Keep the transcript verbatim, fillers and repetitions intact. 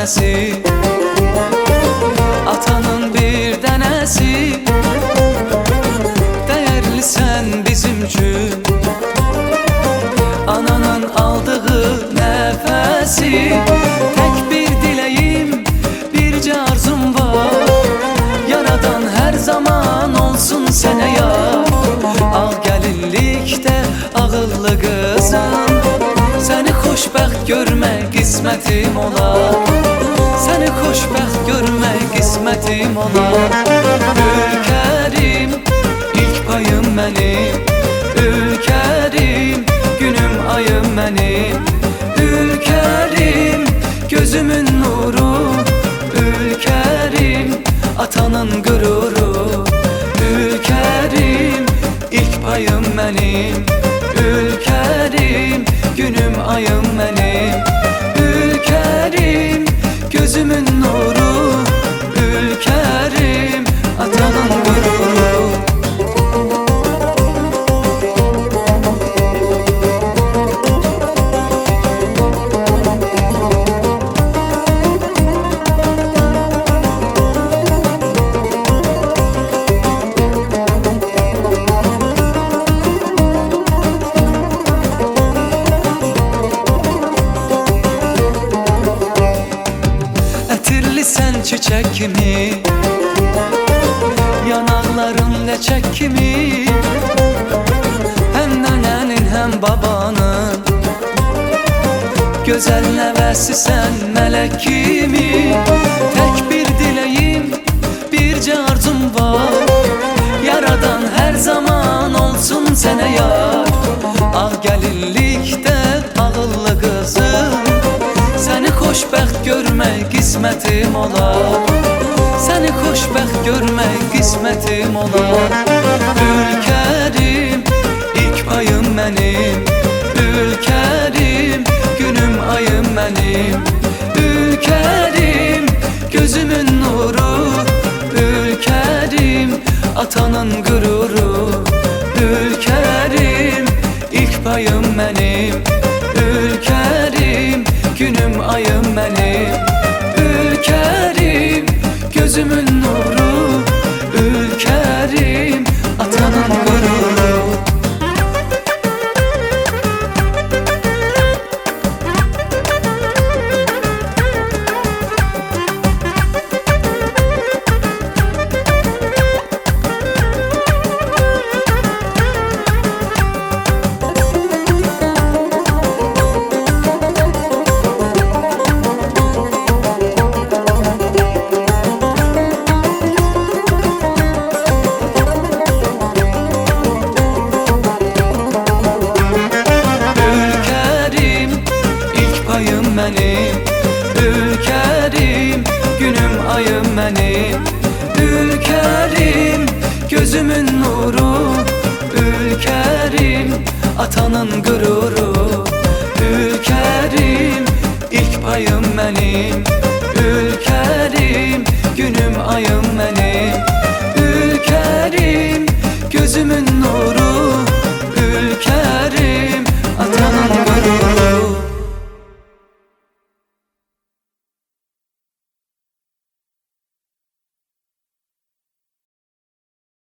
nəfəsi, atanın bir dənəsi. Dəyərlisən bizim üçün, ananın aldığı nəfəsi. Tək bir diləyim, bircə arzum var, yaradan hər zaman olsun sənə yar. Ağ gəlinlikdə ağıllı qızım, səni xoşbəxt görmək qismətim olar, səni xoşbəxt görmək qismətim olar. Ülkərim, ilk payım mənim, ülkərim, günüm ayım mənim. Ülkərim, gözümün nuru, ülkərim, atanın qüruru. Ülkərim, ilk payım mənim, ülkərim, günüm ayım mənim. Ülkərim, gözümün nuru, ülkərim, atanın qüruru. Sən çiçək kimi, yanaqların ləçək kimi, həm nənənin, həm babanın gözəl nəvəsisən mələk kimi. Tək bir diləyim, bircə arzum var, yaradan hər zaman olsun sənə yar. Ağ gəlinlikdə ağıllı qızım, səni xoşbəxt görmək qismətim olar, səni xoşbəxt görmək qismətim olar. Ülkərim, ilk payım mənim, ülkərim, günüm ayım mənim. Ülkərim, gözümün nuru, ülkərim, atanın qüruru. Ülkərim, ilk payım mənim, ülkərim, günüm ayım mənim. Ülkərim, gözümün nuru, ülkərim, atanın qüruru. Ülkərim, günüm ayım mənim. Ülkərim, gözümün nuru, ülkərim, atanın qüruru. Ülkərim, ilk payım mənim, ülkərim, günüm ayım mənim. Ülkərim, gözümün nuru,